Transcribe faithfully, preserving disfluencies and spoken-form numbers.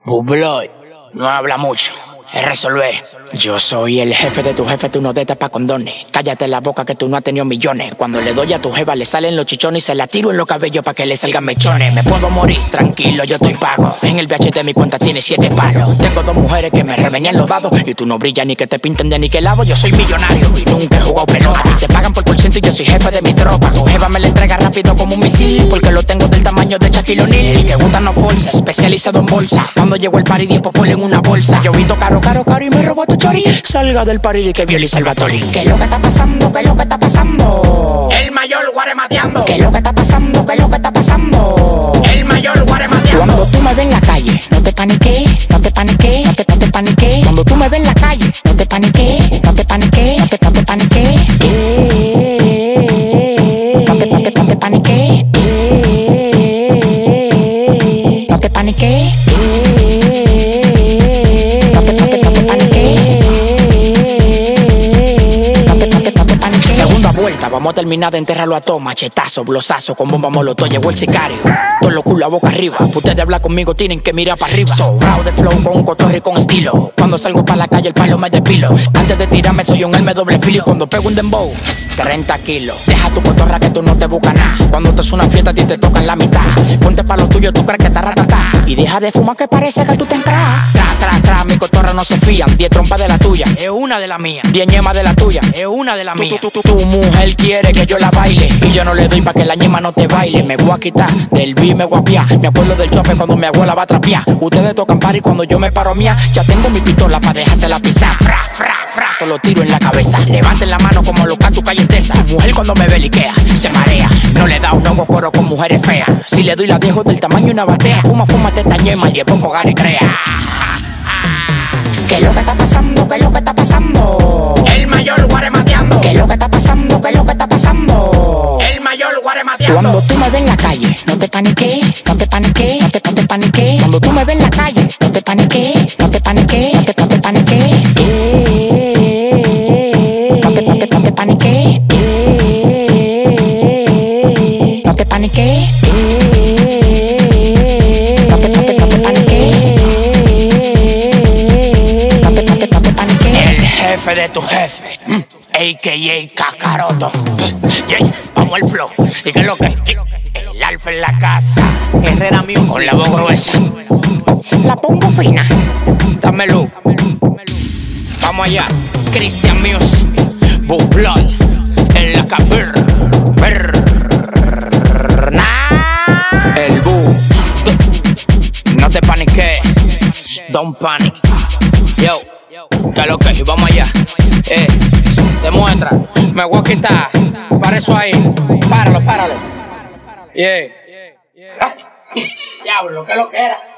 Bubloy, no habla mucho, es resolver. Yo soy el jefe de tu jefe, tú no te tapas condones. Cállate la boca que tú no has tenido millones. Cuando le doy a tu jeva le salen los chichones y se la tiro en los cabellos pa' que le salgan mechones. Me puedo morir, tranquilo, yo estoy pago. En el V H de mi cuenta tiene siete palos. Tengo dos mujeres que me revenían los dados y tú no brillas ni que te pinten de niquelado. Yo soy millonario y nunca he jugado pelota. A ti te pagan por por ciento y yo soy jefe de mi tropa. Tu jeva me la entrega rápido como un misil porque lo tengo del tamaño de Shaquille O'Neal. Y que gusta no bolsa, especializado en bolsa. Cuando llego el party diez popol en una bolsa. Yo visto caro, caro, caro y me robo tu chori. Salga del party que Violi Salvatori. ¿Qué es lo que está pasando? ¿Qué es lo que está pasando? El mayor guaremateando. ¿Qué es lo que está pasando? ¿Qué es lo que está pasando? El mayor guaremateando. Cuando tú me ves en la calle, no te paniques, no te paniques, no te, no te paniques. Cuando tú me ves en la calle, no te paniques, no te paniques, no te, no te paniques. No te, no te, no te paniques. No te paniques. Vuelta, vamos a terminar de enterrarlo a todo. Machetazo, blosazo, con bomba molotov. Llegó el sicario, todos los culos a boca arriba. Ustedes hablar conmigo tienen que mirar para arriba. Sobrado de flow con un cotorre y con estilo. Cuando salgo para la calle el palo me despilo. Antes de tirarme soy un alme doble filo. Y cuando pego un dembow, treinta kilos. Deja tu cotorra que tú no te buscas nada. Cuando te es una fiesta a ti te tocan la mitad. Ponte pa' lo tuyo, tú crees que está ratata. Y deja de fumar que parece que tú te entras. Tra, tra, tra, mi cotorra no se fían. Diez trompas de la tuya, es una de la mía. Diez ñemas de la tuya, es una de la mía. Tu, tu, tu, tu mujer quiere que yo la baile y yo no le doy pa' que la ñema no te baile. Me voy a quitar del beat, me voy a piar. Me acuerdo del chope cuando mi abuela va a trapear. Ustedes tocan party cuando yo me paro mía. Ya tengo mi pistola pa' dejársela pisar. Fra, fra, fra, te lo tiro en la cabeza. Levanten la mano como los cantos calle tesa. Tu mujer cuando me beliquea, se marea. No le da un nuevo coro con mujeres feas. Si le doy la dejo del tamaño de una batea. Fuma, fuma, esta ñema y de poco gane crea. ¿Qué es lo que está pasando? ¿Qué es lo que está pasando? El mayor guaremateando. ¿Qué es lo que está pasando? ¿Qué es lo que está pasando? El mayor guaremateando. Cuando tú me ves en la calle, no te paniques, no te paniques, no te, no te paniques. Cuando tú me ves en la calle, no te paniques, no te paniques, no te, no te paniques. No te, no te, no te paniques. No te paniques. Jefe de tu jefe, mm. a k a. Kakaroto. Yeah. Vamos al flow. ¿Y qué es lo que? El alfa en la casa. Herrera mío con la voz gruesa. La pongo fina. Dámelo. Vamos allá. Christian Music. Bubloy. En la cabir. El bu. No te paniques. Don't panic. Yo. Que lo que, vamos allá. Eh, demuestra, me voy a quitar. Para eso ahí. Páralo, páralo. Yeah. Ah, diablo, que lo que era.